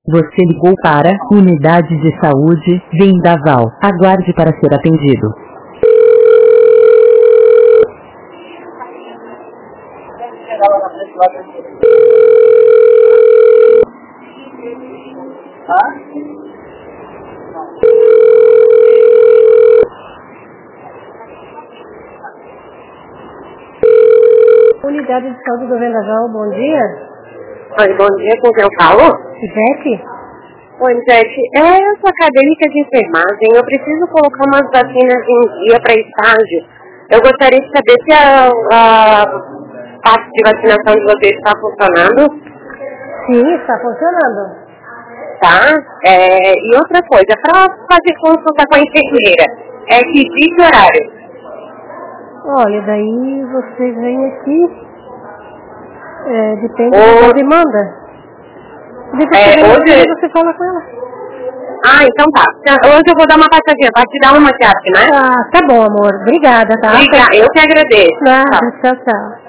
Você ligou para Unidade de Saúde Vendaval. Aguarde para ser atendido. Unidade de Saúde do Vendaval, bom dia. Oi, bom dia, com quem eu falo? Ivete? Oi, Ivete, eu sou acadêmica de enfermagem, eu preciso colocar umas vacinas em dia para estágio. Eu gostaria de saber se a parte de vacinação de vocês está funcionando. Sim, está funcionando. Tá? E outra coisa, para fazer consulta com a enfermeira, que dia e horário? Olha, daí você vem aqui, depende da demanda. Hoje você fala com ela. Ah, então tá. Hoje eu vou dar uma passadinha, vai te dar uma chave, né? Ah, tá bom, amor. Obrigada, tá? Obrigada, eu que agradeço. Nada, tchau, tchau.